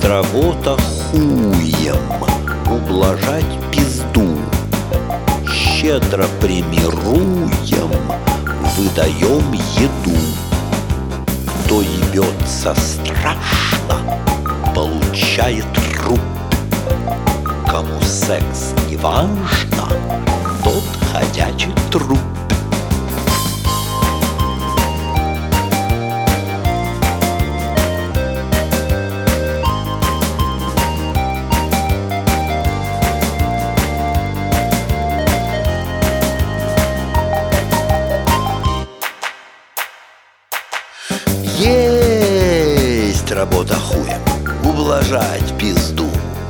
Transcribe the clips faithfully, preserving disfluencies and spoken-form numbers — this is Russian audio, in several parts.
работа хуем ублажать пизду. Щедро премируем, выдаем еду. Кто ебется страшно, получает рубь. Кому секс не важно, тот ходячий труп. Есть работа хуем ублажать пизду.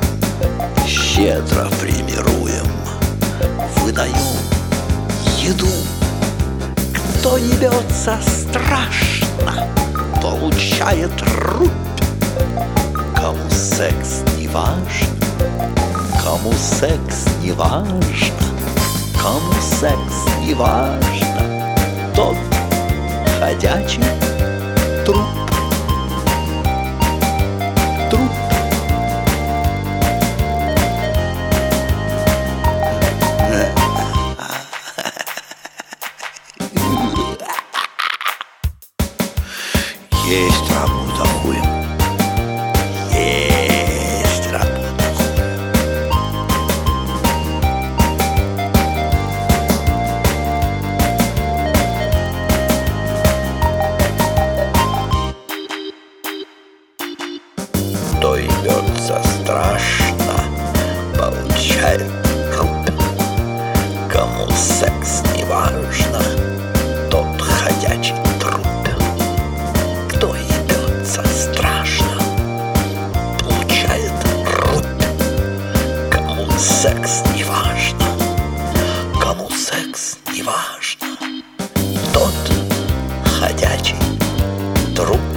Щедро премируем, выдаем еду. Кто ебется страшно, получает рубь. Кому секс не важно, кому секс не важно, кому секс не важно, тот ходячий труп. Труп. Есть работа хуем. Есть работа хуем. Кто ебется страшно, получает рубь. Кому секс не важно, тот ходячий труп. Кто ебется страшно, получает рубь. Кому секс не важно, кому секс не важно, тот ходячий труп.